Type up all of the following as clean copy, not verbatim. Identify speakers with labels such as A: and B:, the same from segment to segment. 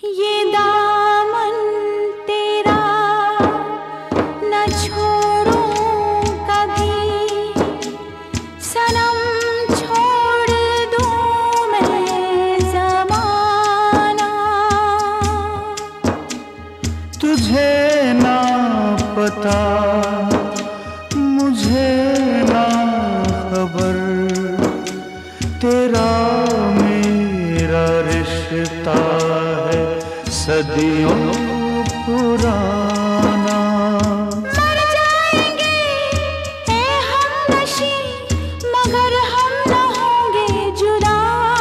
A: ये दामन तेरा न छोड़ूं कभी, सनम छोड़ दूं मैं ज़माना।
B: तुझे ना पता मुझे ना खबर, तेरा मेरा रिश्ता है सदियों पुराना।
A: मर जाएंगे ए हमनशी, मगर हम न होंगे जुदा।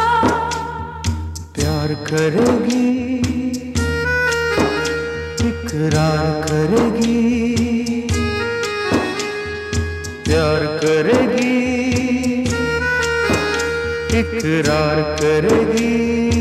B: प्यार करेगी, इकरार करेगी, प्यार करेगी, इकरार करेगी।